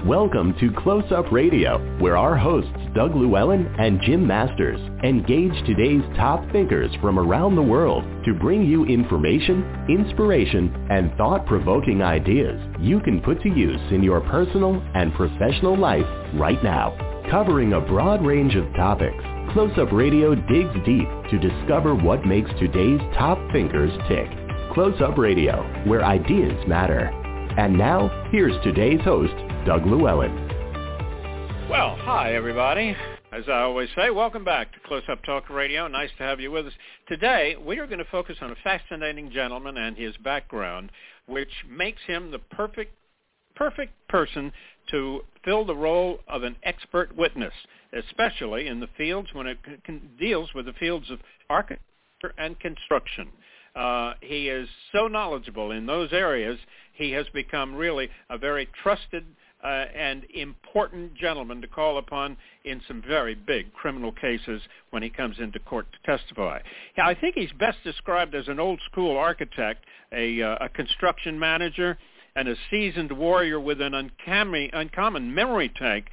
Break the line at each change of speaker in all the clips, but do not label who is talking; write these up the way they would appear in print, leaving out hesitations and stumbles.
Welcome to Close Up Radio, where our hosts Doug Llewellyn and Jim Masters engage today's top thinkers from around the world to bring you information, inspiration, and thought-provoking ideas you can put to use in your personal and professional life right now. Covering a broad range of topics, Close Up Radio digs deep to discover what makes today's top thinkers tick. Close Up Radio, where ideas matter. And now, here's today's host, Doug Llewellyn.
Well, hi, everybody. As I always say, welcome back to Close Up Talk Radio. Nice to have you with us. Today, we are going to focus on a fascinating gentleman and his background, which makes him the perfect person to fill the role of an expert witness, especially in the fields when it deals with the fields of architecture and construction. He is so knowledgeable in those areas, he has become really a very trusted and important gentleman to call upon in some very big criminal cases when he comes into court to testify. I think he's best described as an old-school architect, a construction manager, and a seasoned warrior with an uncommon memory tank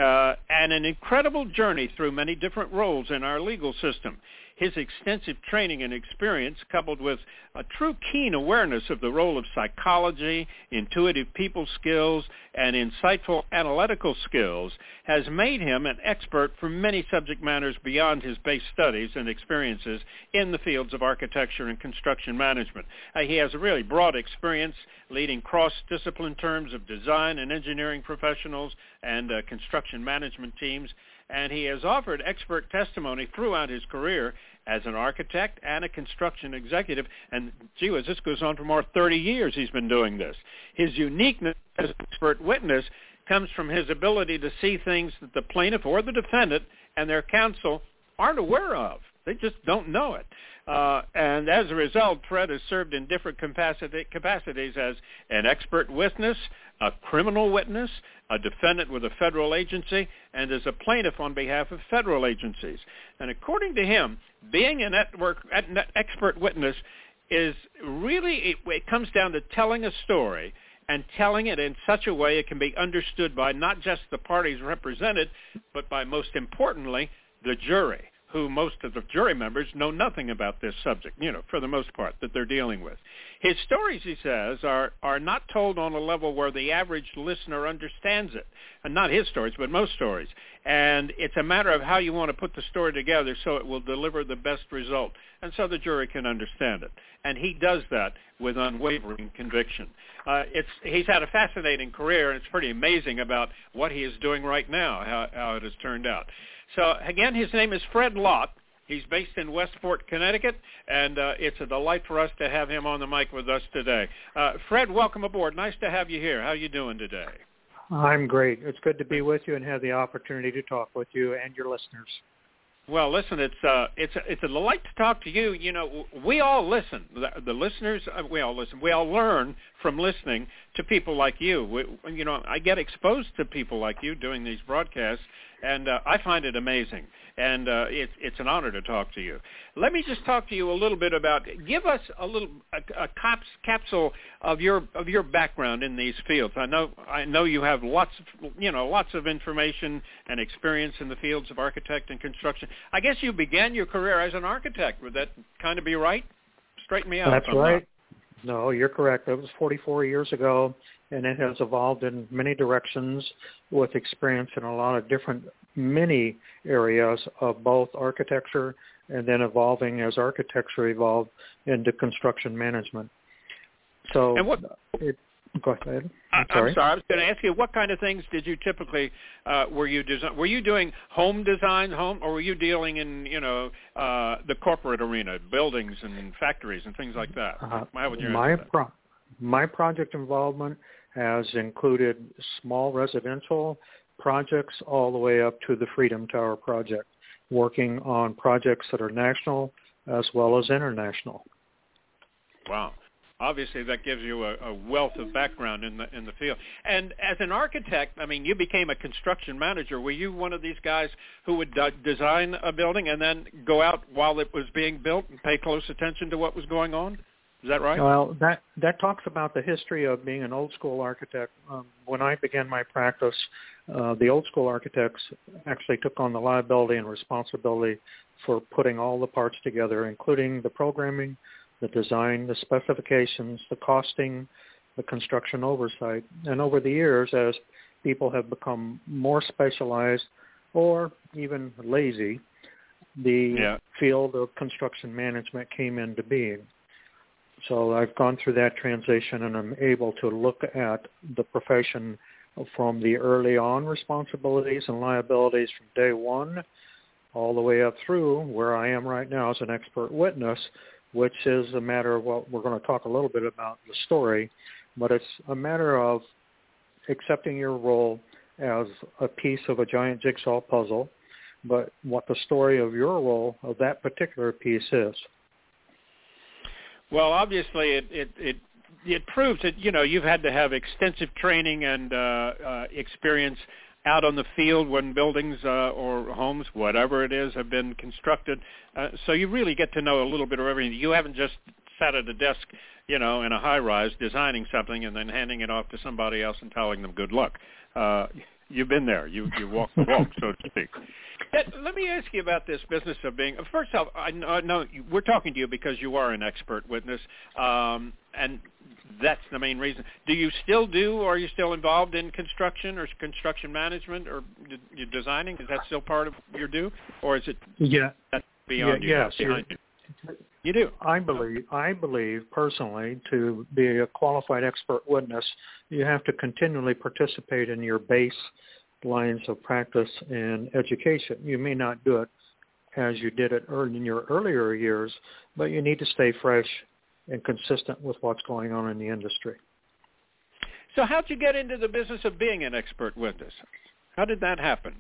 and an incredible journey through many different roles in our legal system. His extensive training and experience, coupled with a true keen awareness of the role of psychology, intuitive people skills, and insightful analytical skills, has made him an expert for many subject matters beyond his base studies and experiences in the fields of architecture and construction management. He has a really broad experience leading cross-discipline terms of design and engineering professionals and construction management teams, and he has offered expert testimony throughout his career as an architect and a construction executive. And gee whiz, this goes on for more than 30 years he's been doing this. His uniqueness as an expert witness comes from his ability to see things that the plaintiff or the defendant and their counsel aren't aware of. They just don't know it. And as a result, Fred has served in different capacities as an expert witness, a criminal witness, a defendant with a federal agency, and as a plaintiff on behalf of federal agencies. And according to him, being an expert witness is really, it comes down to telling a story and telling it in such a way it can be understood by not just the parties represented, but by, most importantly, the jury, who most of the jury members know nothing about this subject, for the most part, that they're dealing with. His stories, he says, are not told on a level where the average listener understands it. And not his stories, but most stories. And it's a matter of how you want to put the story together so it will deliver the best result, and so the jury can understand it. And he does that with unwavering conviction. He's had a fascinating career, and it's pretty amazing about what he is doing right now, how it has turned out. So, again, his name is Fred Lott. He's based in Westport, Connecticut, and it's a delight for us to have him on the mic with us today. Fred, welcome aboard. Nice to have you here. How are you doing today?
I'm great. It's good to be with you and have the opportunity to talk with you and your listeners.
Well, listen, it's a delight to talk to you. We all listen. The listeners, we all listen. We all learn from listening to people like you. I get exposed to people like you doing these broadcasts, and I find it amazing. And it's an honor to talk to you. Let me just talk to you a little bit about. Give us a capsule of your background in these fields. I know you have lots of information and experience in the fields of architect and construction. I guess you began your career as an architect. Would that kind of be right? Straighten me out.
That's right. No, you're correct. That was 44 years ago, and it has evolved in many directions with experience in a lot of different many areas of both architecture and then evolving as architecture evolved into construction management. So, go ahead.
I'm sorry. I was going to ask you, what kind of things did you typically were you doing home design, or were you dealing in the corporate arena, buildings and factories and things like that?
My project involvement has included small residential projects all the way up to the Freedom Tower project, working on projects that are national as well as international.
Wow. Obviously, that gives you a wealth of background in the field. And as an architect, you became a construction manager. Were you one of these guys who would design a building and then go out while it was being built and pay close attention to what was going on? Is that right?
Well, that talks about the history of being an old school architect. When I began my practice, the old school architects actually took on the liability and responsibility for putting all the parts together, including the programming, the design, the specifications, the costing, the construction oversight. And over the years, as people have become more specialized or even lazy, the field of construction management came into being. So I've gone through that transition, and I'm able to look at the profession from the early on responsibilities and liabilities from day one all the way up through where I am right now as an expert witness, which is a matter of what we're going to talk a little bit about the story, but it's a matter of accepting your role as a piece of a giant jigsaw puzzle, but what the story of your role of that particular piece is.
Well, obviously, it proves that, you've had to have extensive training and experience out on the field when buildings or homes, whatever it is, have been constructed. So you really get to know a little bit of everything. You haven't just sat at a desk, in a high-rise designing something and then handing it off to somebody else and telling them good luck. You've been there. You walk the walk, so to speak. Let me ask you about this business of being. First off, I know we're talking to you because you are an expert witness, and that's the main reason. Do you still are you still involved in construction or construction management or you designing? Is that still part of your do, or is it beyond you?
Yes,
behind you? You do.
I believe personally, to be a qualified expert witness, you have to continually participate in your base lines of practice and education. You may not do it as you did it in your earlier years, but you need to stay fresh and consistent with what's going on in the industry.
So how'd you get into the business of being an expert witness? How did that happen?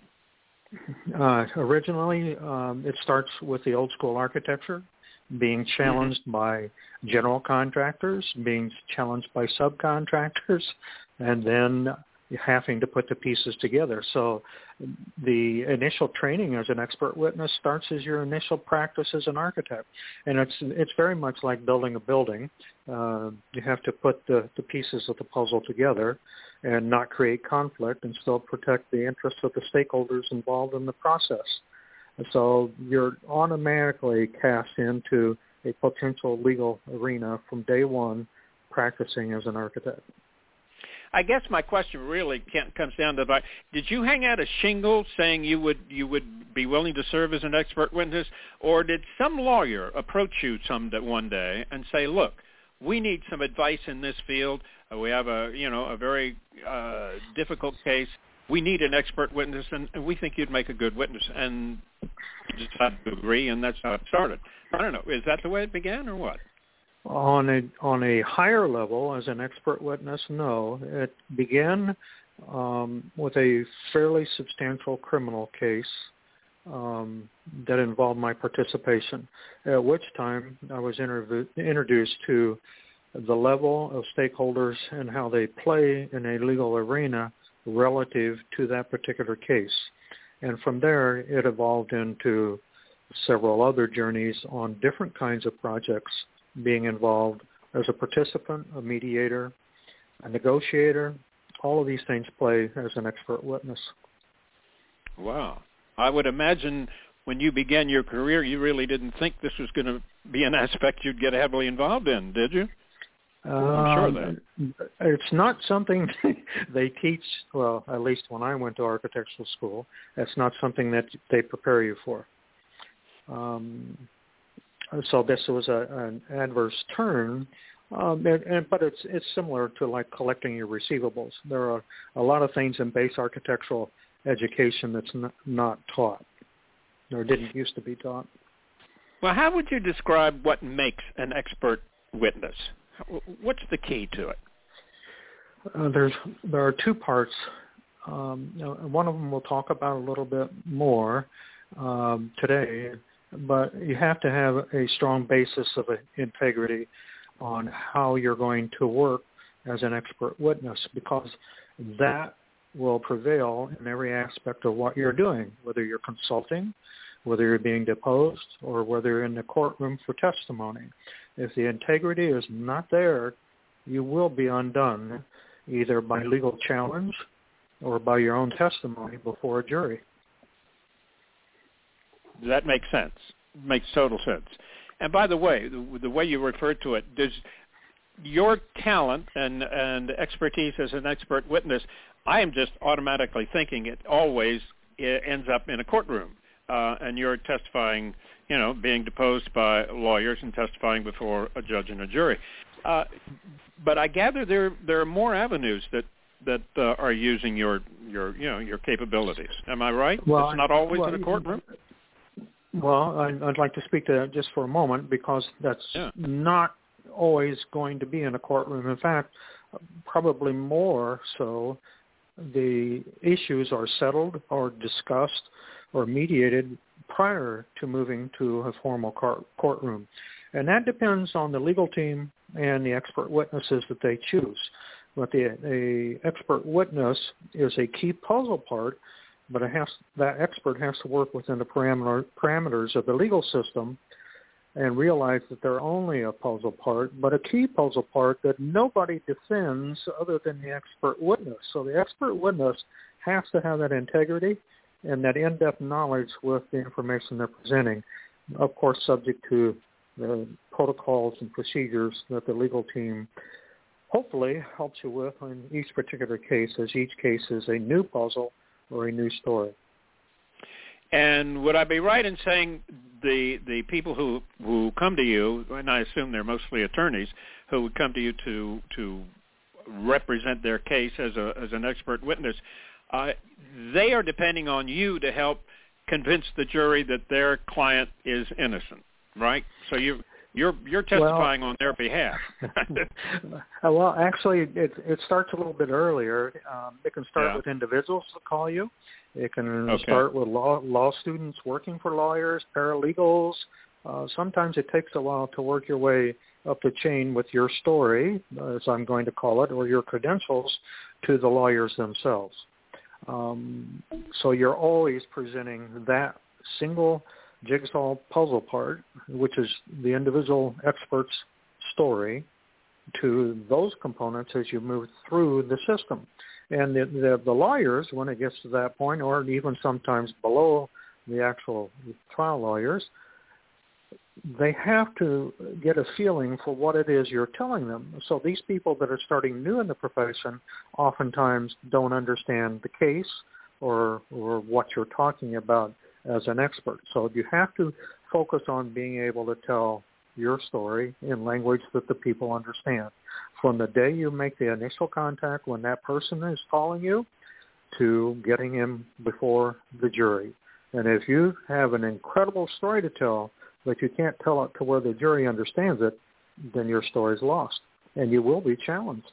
Originally, it starts with the old school architecture, being challenged by general contractors, being challenged by subcontractors, and then having to put the pieces together. So the initial training as an expert witness starts as your initial practice as an architect. And it's very much like building a building. You have to put the pieces of the puzzle together and not create conflict and still protect the interests of the stakeholders involved in the process. And so you're automatically cast into a potential legal arena from day one practicing as an architect.
I guess my question really comes down to, did you hang out a shingle saying you would be willing to serve as an expert witness, or did some lawyer approach you one day and say, look, we need some advice in this field. We have a very difficult case. We need an expert witness, and we think you'd make a good witness. And you decided to agree, and that's how it started. I don't know. Is that the way it began, or what?
On a higher level, as an expert witness, no. It began with a fairly substantial criminal case that involved my participation, at which time I was introduced to the level of stakeholders and how they play in a legal arena relative to that particular case. And from there, it evolved into several other journeys on different kinds of projects, being involved as a participant, a mediator, a negotiator. All of these things play as an expert witness.
Wow. I would imagine when you began your career, you really didn't think this was going to be an aspect you'd get heavily involved in, did you? I'm sure that.
It's not something they teach, well, at least when I went to architectural school, that's not something that they prepare you for. So this was an adverse turn, but it's similar to like collecting your receivables. There are a lot of things in base architectural education that's not taught, or didn't used to be taught.
Well, how would you describe what makes an expert witness? What's the key to it?
There are two parts. One of them we'll talk about a little bit more today. But you have to have a strong basis of integrity on how you're going to work as an expert witness, because that will prevail in every aspect of what you're doing, whether you're consulting, whether you're being deposed or whether you're in the courtroom for testimony. If the integrity is not there, you will be undone, either by legal challenge or by your own testimony before a jury.
That makes sense. Makes total sense. And by the way, the way you refer to it, does your talent and expertise as an expert witness, I am just automatically thinking it always ends up in a courtroom, and you're testifying, being deposed by lawyers and testifying before a judge and a jury. But I gather there are more avenues that are using your capabilities. Am I right?
Well,
it's not always in a courtroom?
Well, I'd like to speak to that just for a moment, because that's not always going to be in a courtroom. In fact, probably more so, the issues are settled or discussed or mediated prior to moving to a formal courtroom. And that depends on the legal team and the expert witnesses that they choose. But the expert witness is a key puzzle part, but that expert has to work within the parameters of the legal system and realize that they're only a puzzle part, but a key puzzle part that nobody defends other than the expert witness. So the expert witness has to have that integrity and that in-depth knowledge with the information they're presenting, of course subject to the protocols and procedures that the legal team hopefully helps you with in each particular case, as each case is a new puzzle or a new story.
And would I be right in saying the people who come to you, and I assume they're mostly attorneys, who would come to you to represent their case as an expert witness, they are depending on you to help convince the jury that their client is innocent, right? So you're testifying on their behalf.
Well, actually, it starts a little bit earlier. It can start with individuals that call you. It can start with law students working for lawyers, paralegals. Sometimes it takes a while to work your way up the chain with your story, as I'm going to call it, or your credentials to the lawyers themselves. So you're always presenting that single jigsaw puzzle part, which is the individual expert's story, to those components as you move through the system. And the lawyers, when it gets to that point, or even sometimes below the actual trial lawyers, they have to get a feeling for what it is you're telling them. So these people that are starting new in the profession oftentimes don't understand the case or what you're talking about as an expert. So you have to focus on being able to tell your story in language that the people understand. From the day you make the initial contact when that person is calling you to getting him before the jury. And if you have an incredible story to tell, but you can't tell it to where the jury understands it, then your story's lost, and you will be challenged.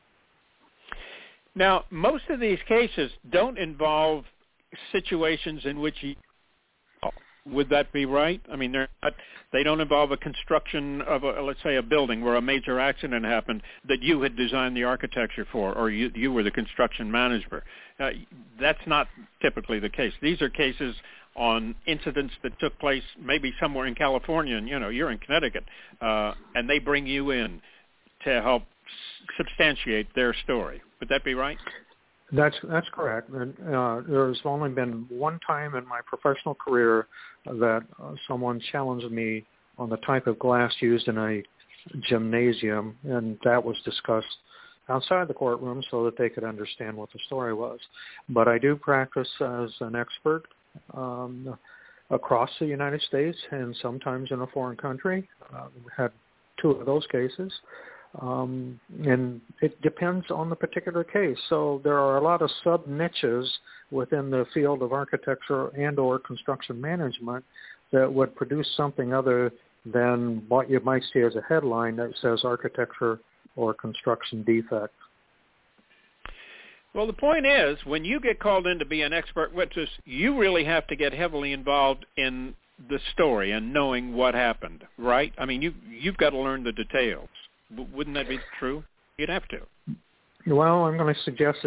Now, most of these cases don't involve situations in which would that be right? I mean, they don't involve a construction of, let's say, a building where a major accident happened that you had designed the architecture for, or you were the construction manager. That's not typically the case. These are cases on incidents that took place maybe somewhere in California, and you're in Connecticut, and they bring you in to help substantiate their story. Would that be right?
That's correct. And there's only been one time in my professional career that someone challenged me on the type of glass used in a gymnasium, and that was discussed outside the courtroom so that they could understand what the story was. But I do practice as an expert across the United States and sometimes in a foreign country. We had 2 of those cases. And it depends on the particular case. So there are a lot of sub-niches within the field of architecture and or construction management that would produce something other than what you might see as a headline that says architecture or construction defect.
Well, the point is, when you get called in to be an expert witness, you really have to get heavily involved in the story and knowing what happened, right? I mean, you've got to learn the details. Wouldn't that be true? You'd have to.
Well, I'm going to suggest it's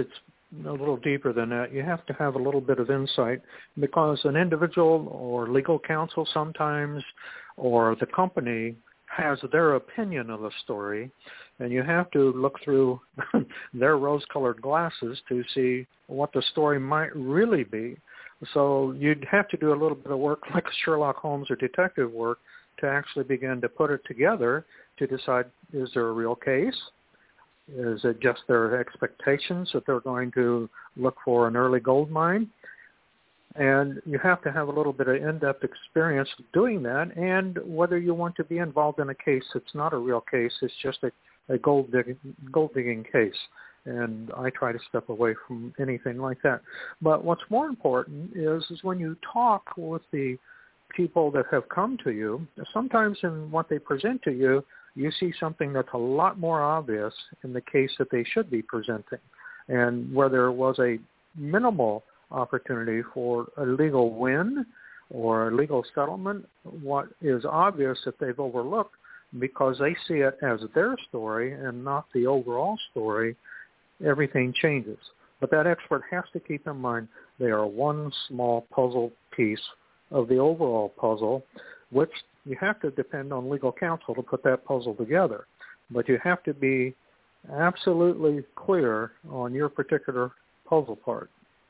a little deeper than that. You have to have a little bit of insight, because an individual or legal counsel sometimes, or the company, has their opinion of the story, and you have to look through their rose-colored glasses to see what the story might really be. So you'd have to do a little bit of work like Sherlock Holmes or detective work to actually begin to put it together to decide, is there a real case? Is it just their expectations that they're going to look for an early gold mine? And you have to have a little bit of in-depth experience doing that, and whether you want to be involved in a case that's not a real case, it's just a gold digging case. And I try to step away from anything like that. But what's more important is when you talk with the people that have come to you, sometimes in what they present to you, you see something that's a lot more obvious in the case that they should be presenting. And where there was a minimal opportunity for a legal win or a legal settlement, what is obvious that they've overlooked, because they see it as their story and not the overall story, everything changes. But that expert has to keep in mind they are one small puzzle piece of the overall puzzle, which you have to depend on legal counsel to put that puzzle together. But you have to be absolutely clear on your particular puzzle part.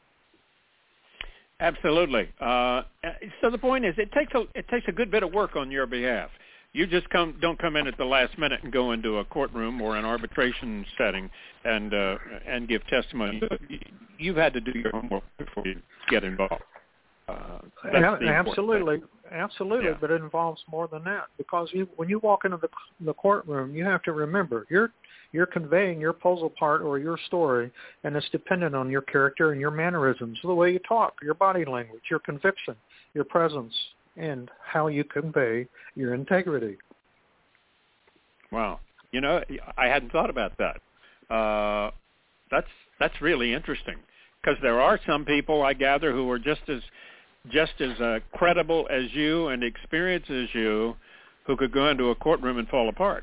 Absolutely. So the point is, it takes a good bit of work on your behalf. You just don't come in at the last minute and go into a courtroom or an arbitration setting and give testimony. You've had to do your homework before you get involved.
Absolutely.
Yeah.
But it involves more than that, because when you walk into the courtroom, you have to remember you're conveying your puzzle part or your story, and it's dependent on your character and your mannerisms, the way you talk, your body language, your conviction, your presence, and how you convey your integrity.
Wow. I hadn't thought about that. That's really interesting, because there are some people, I gather, who are just as credible as you and experienced as you, who could go into a courtroom and fall apart,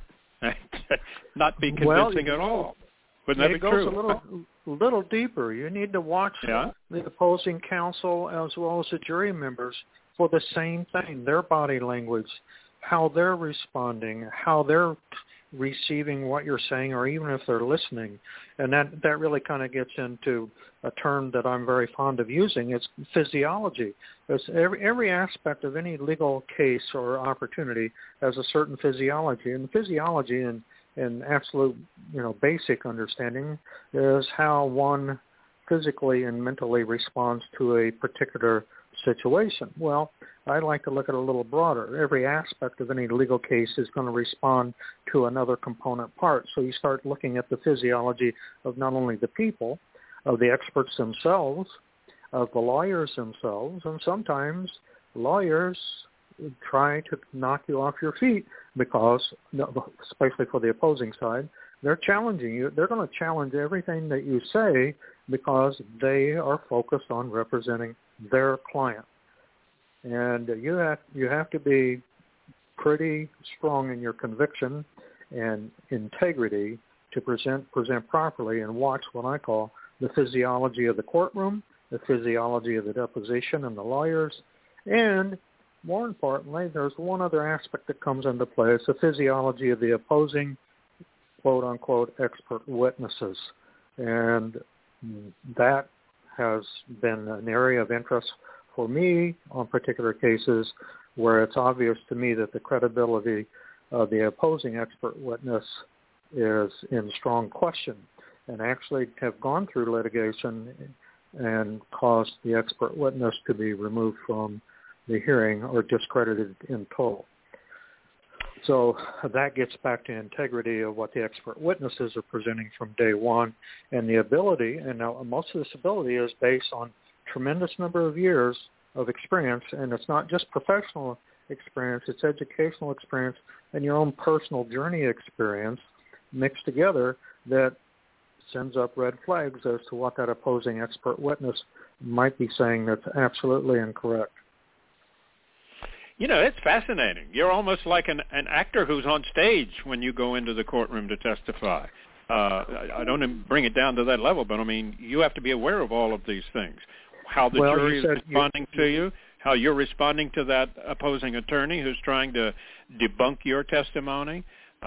not be convincing at all. Wouldn't that be true?
It goes a little deeper. You need to watch the opposing counsel as well as the jury members for the same thing, their body language, how they're responding, how they're receiving what you're saying, or even if they're listening. And that really kind of gets into a term that I'm very fond of using. It's physiology. It's every aspect of any legal case or opportunity has a certain physiology, and physiology in absolute, basic understanding is how one physically and mentally responds to a particular situation. Well, I like to look at it a little broader. Every aspect of any legal case is going to respond to another component part. So you start looking at the physiology of not only the people, of the experts themselves, of the lawyers themselves, and sometimes lawyers try to knock you off your feet because, especially for the opposing side, they're challenging you. They're going to challenge everything that you say because they are focused on representing their client. And you have to be pretty strong in your conviction and integrity to present properly and watch what I call the physiology of the courtroom, the physiology of the deposition and the lawyers, and more importantly, there's one other aspect that comes into play. It's the physiology of the opposing, quote-unquote, expert witnesses. And that has been an area of interest for me on particular cases where it's obvious to me that the credibility of the opposing expert witness is in strong question, and actually have gone through litigation and caused the expert witness to be removed from the hearing or discredited in total. So that gets back to integrity of what the expert witnesses are presenting from day one, and the ability, and now most of this ability is based on tremendous number of years of experience, and it's not just professional experience, it's educational experience and your own personal journey experience mixed together that sends up red flags as to what that opposing expert witness might be saying that's absolutely incorrect.
It's fascinating. You're almost like an actor who's on stage when you go into the courtroom to testify. I don't bring it down to that level, but I mean, you have to be aware of all of these things. How the jury is responding to you, how you're responding to that opposing attorney who's trying to debunk your testimony.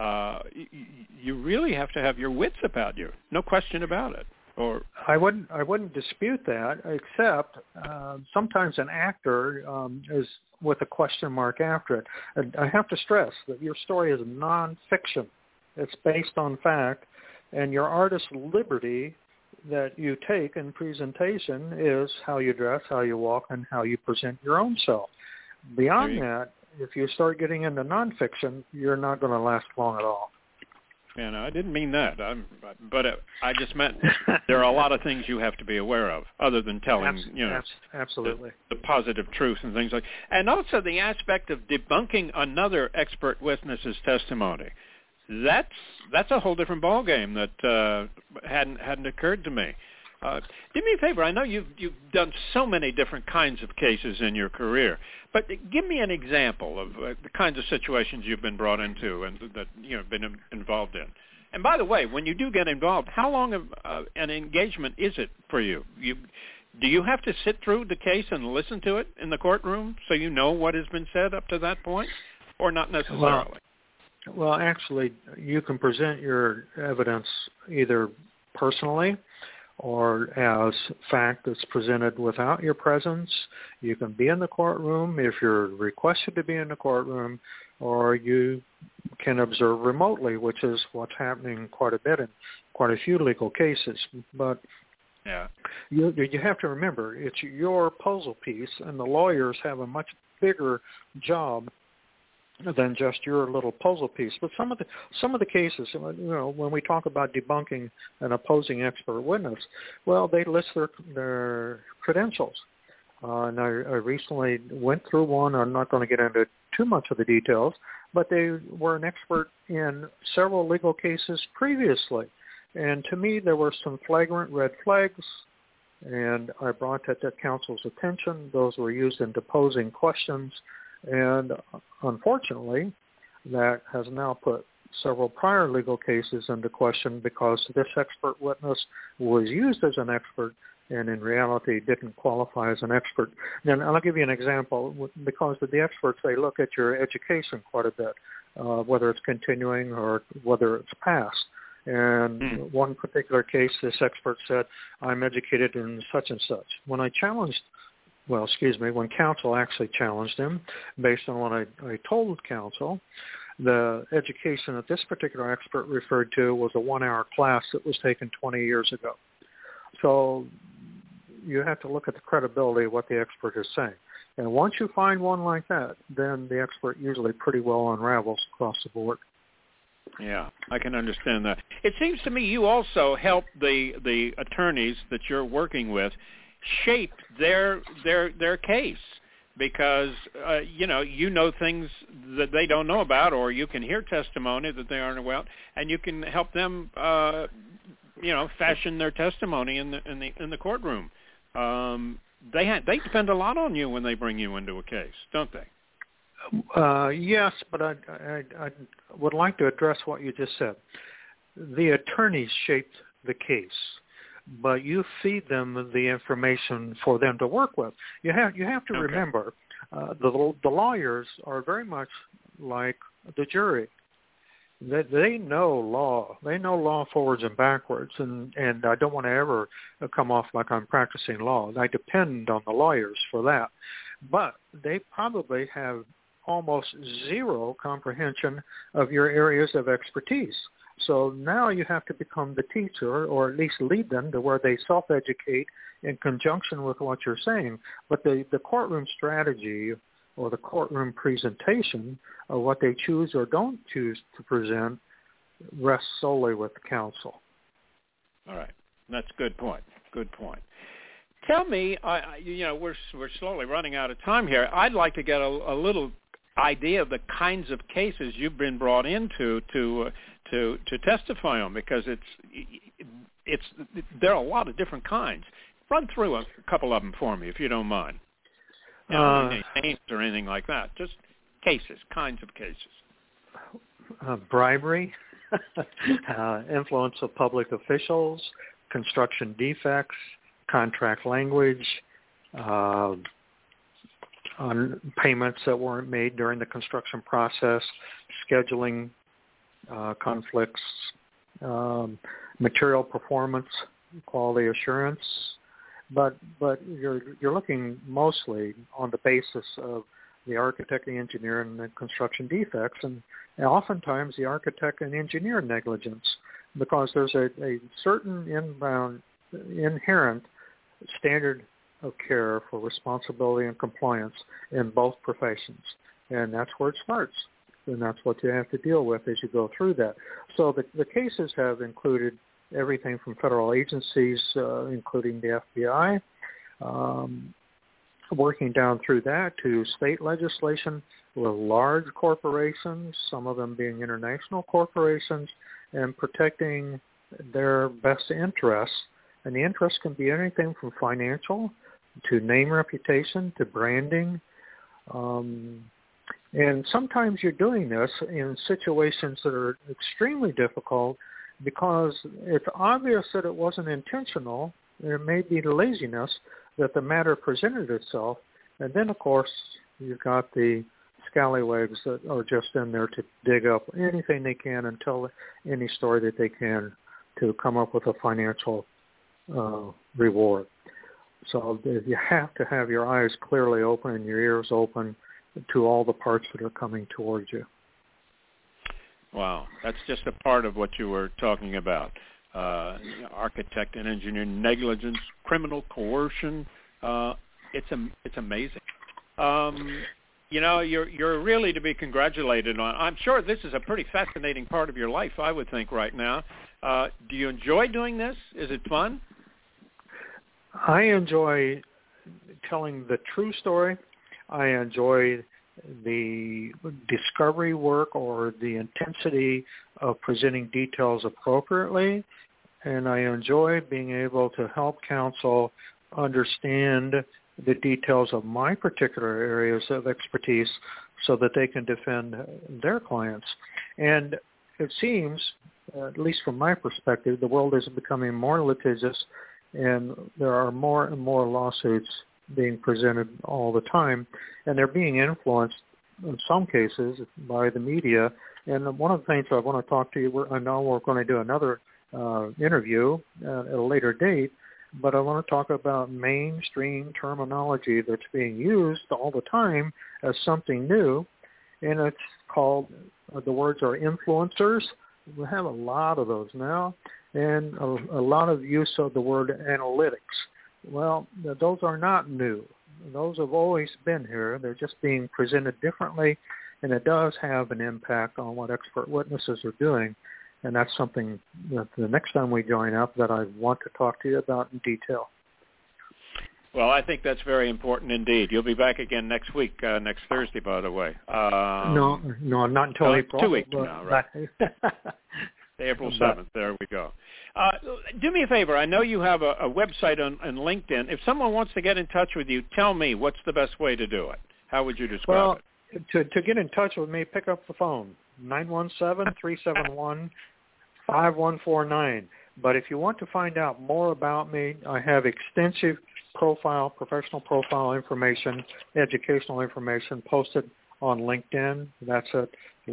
You really have to have your wits about you. No question about it. Or
I wouldn't dispute that, except sometimes an actor is with a question mark after it. And I have to stress that your story is nonfiction. It's based on fact, and your artist's liberty that you take in presentation is how you dress, how you walk, and how you present your own self. Beyond that, if you start getting into nonfiction, you're not going to last long at all.
Yeah, no, I didn't mean that. But I just meant there are a lot of things you have to be aware of, other than telling,
absolutely
the positive truth and things like. And also the aspect of debunking another expert witness's testimony. That's a whole different ballgame that hadn't occurred to me. Do me a favor. I know you've done so many different kinds of cases in your career, but give me an example of the kinds of situations you've been brought into and that you've been involved in. And by the way, when you do get involved, how long of an engagement is it for you? Do you have to sit through the case and listen to it in the courtroom so you know what has been said up to that point, or not necessarily?
Well, actually, you can present your evidence either personally or as fact that's presented without your presence. You can be in the courtroom if you're requested to be in the courtroom, or you can observe remotely, which is what's happening quite a bit in quite a few legal cases. But you have to remember, it's your puzzle piece, and the lawyers have a much bigger job than just your little puzzle piece. But some of the cases, when we talk about debunking an opposing expert witness, well, they list their credentials. And I recently went through one. I'm not going to get into too much of the details, but they were an expert in several legal cases previously. And to me, there were some flagrant red flags, and I brought that to counsel's attention. Those were used in deposing questions. And unfortunately, that has now put several prior legal cases into question because this expert witness was used as an expert and in reality didn't qualify as an expert. And I'll give you an example. Because the experts, they look at your education quite a bit, whether it's continuing or whether it's past. And one particular case, this expert said, I'm educated in such and such. When counsel actually challenged him, based on what I told counsel, the education that this particular expert referred to was a 1-hour class that was taken 20 years ago. So you have to look at the credibility of what the expert is saying. And once you find one like that, then the expert usually pretty well unravels across the board.
Yeah, I can understand that. It seems to me you also help the attorneys that you're working with shape their case, because you know things that they don't know about, or you can hear testimony that they aren't aware, and you can help them fashion their testimony in the courtroom. They depend a lot on you when they bring you into a case, don't they?
Yes, but I would like to address what you just said. The attorneys shaped the case, but you feed them the information for them to work with. You have to remember, the lawyers are very much like the jury. They know law. They know law forwards and backwards, and I don't want to ever come off like I'm practicing law. I depend on the lawyers for that. But they probably have almost zero comprehension of your areas of expertise. So now you have to become the teacher, or at least lead them to where they self-educate in conjunction with what you're saying. But the courtroom strategy or the courtroom presentation of what they choose or don't choose to present rests solely with the counsel.
All right. That's a good point. Good point. Tell me, we're slowly running out of time here. I'd like to get a little idea of the kinds of cases you've been brought into to testify on, because there are a lot of different kinds. Run through a couple of them for me, if you don't mind. Any names or anything like that. Just cases, kinds of cases.
Bribery, influence of public officials, construction defects, contract language, on payments that weren't made during the construction process, scheduling conflicts, material performance, quality assurance. But you're looking mostly on the basis of the architect, the engineer, and the construction defects, and oftentimes the architect and engineer negligence, because there's a certain inherent standard of care for responsibility and compliance in both professions, and that's where it starts, and that's what you have to deal with as you go through that. So the cases have included everything from federal agencies, including the FBI, working down through that to state legislation with large corporations, some of them being international corporations, and protecting their best interests. And the interests can be anything from financial to name reputation to branding. And sometimes you're doing this in situations that are extremely difficult because it's obvious that it wasn't intentional. There may be laziness that the matter presented itself. And then, of course, you've got the scallywags that are just in there to dig up anything they can and tell any story that they can to come up with a financial reward. So you have to have your eyes clearly open and your ears open to all the parts that are coming towards you.
Wow, that's just a part of what you were talking about. Architect and engineer negligence, criminal coercion. It's amazing. You're really to be congratulated on. I'm sure this is a pretty fascinating part of your life, I would think, right now. Do you enjoy doing this? Is it fun?
I enjoy telling the true story. I enjoy the discovery work or the intensity of presenting details appropriately. And I enjoy being able to help counsel understand the details of my particular areas of expertise so that they can defend their clients. And it seems, at least from my perspective, the world is becoming more litigious, and there are more and more lawsuits being presented all the time, and they're being influenced in some cases by the media. And one of the things I want to talk to you, I know we're going to do another interview at a later date, but I want to talk about mainstream terminology that's being used all the time as something new, and it's called, the words are influencers. We have a lot of those now, and a lot of use of the word analytics. Well, those are not new. Those have always been here. They're just being presented differently, and it does have an impact on what expert witnesses are doing. And that's something that the next time we join up that I want to talk to you about in detail.
Well, I think that's very important indeed. You'll be back again next week, next Thursday, by the way.
No, not until April.
2 weeks from now, right? April 7th. There we go. Do me a favor. I know you have a website on LinkedIn. If someone wants to get in touch with you, tell me what's the best way to do it. How would you describe it?
To get in touch with me, pick up the phone, 917-371-5149. But if you want to find out more about me, I have extensive professional profile information, educational information posted on LinkedIn. That's at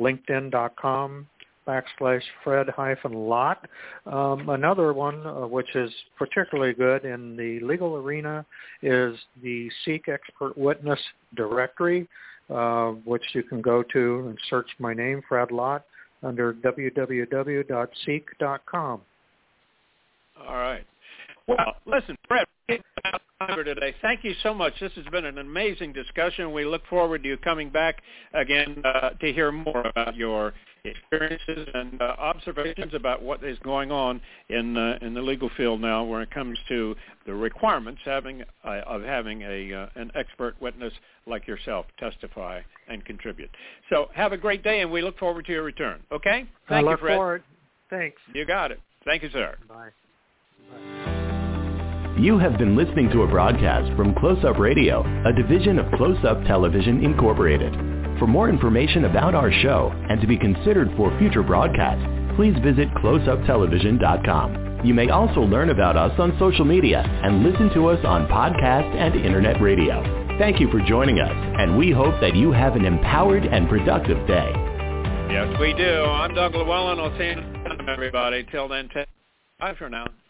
linkedin.com/Fred-Lott. Another one, which is particularly good in the legal arena, is the Seek Expert Witness Directory, which you can go to and search my name, Fred Lott, under www.seek.com.
All right. Well, listen, Fred, for today. Thank you so much. This has been an amazing discussion. We look forward to you coming back again to hear more about your experiences and observations about what is going on in the legal field now, when it comes to the requirements of having an expert witness like yourself testify and contribute. So have a great day, and we look forward to your return. Okay? Thank you, Fred.
I look forward. Thanks.
You got it. Thank you, sir.
Bye.
You have been listening to a broadcast from Close Up Radio, a division of Close Up Television Incorporated. For more information about our show and to be considered for future broadcasts, please visit closeuptelevision.com. You may also learn about us on social media and listen to us on podcast and internet radio. Thank you for joining us, and we hope that you have an empowered and productive day.
Yes, we do. I'm Doug Llewellyn. I'll see you next time, everybody. Till then, bye for now.